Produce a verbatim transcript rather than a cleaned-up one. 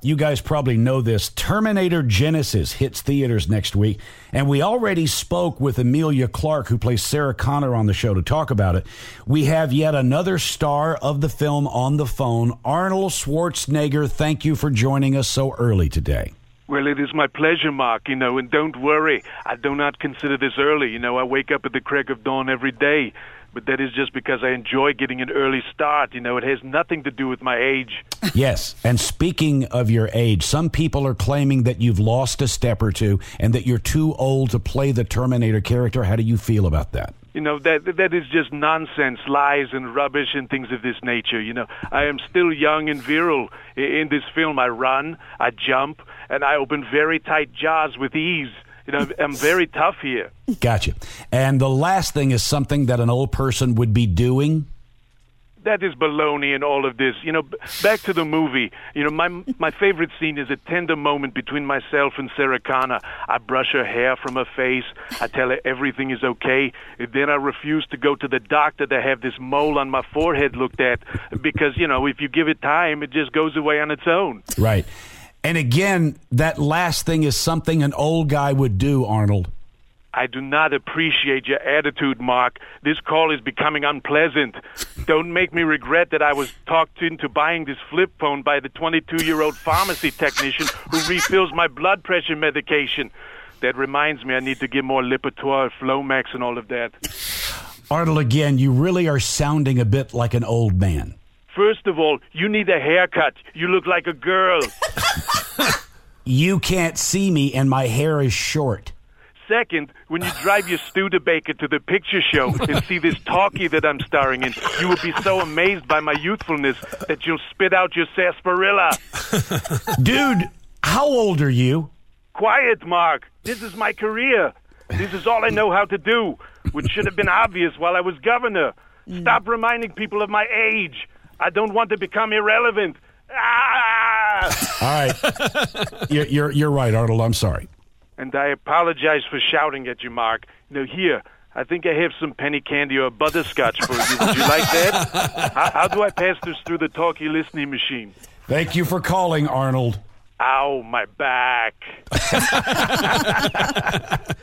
you guys probably know this. Terminator Genesis hits theaters next week, and we already spoke with Emilia Clarke, who plays Sarah Connor, on the show to talk about it. We have yet another star of the film on the phone, Arnold Schwarzenegger. Thank you for joining us so early today. Well, it is my pleasure, Mark, you know, and don't worry, I do not consider this early. You know, I wake up at the crack of dawn every day, but that is just because I enjoy getting an early start. You know, it has nothing to do with my age. Yes, and speaking of your age, some people are claiming that you've lost a step or two and that you're too old to play the Terminator character. How do you feel about that? You know, that that is just nonsense, lies and rubbish and things of this nature. You know, I am still young and virile. In this film, I run, I jump, and I open very tight jaws with ease. You know, I'm very tough here. Gotcha. And the last thing is something that an old person would be doing. That is baloney in all of this. You know, b- back to the movie. You know, my my favorite scene is a tender moment between myself and Sarah Connor. I brush her hair from her face. I tell her everything is okay. Then I refuse to go to the doctor to have this mole on my forehead looked at because, you know, if you give it time, it just goes away on its own. Right. And again, that last thing is something an old guy would do, Arnold. I do not appreciate your attitude, Mark. This call is becoming unpleasant. Don't make me regret that I was talked into buying this flip phone by the twenty-two-year-old pharmacy technician who refills my blood pressure medication. That reminds me I need to get more Lipitor, Flomax, and all of that. Arnold, again, you really are sounding a bit like an old man. First of all, you need a haircut. You look like a girl. You can't see me, and my hair is short. Second, when you drive your Studebaker to the picture show and see this talkie that I'm starring in, you will be so amazed by my youthfulness that you'll spit out your sarsaparilla. Dude, how old are you? Quiet, Mark. This is my career. This is all I know how to do, which should have been obvious while I was governor. Stop reminding people of my age. I don't want to become irrelevant. Ah! All right. You're, you're, you're right, Arnold. I'm sorry. And I apologize for shouting at you, Mark. You know, here, I think I have some penny candy or butterscotch for you. Would you like that? How, how do I pass this through the talkie listening machine? Thank you for calling, Arnold. Ow, my back.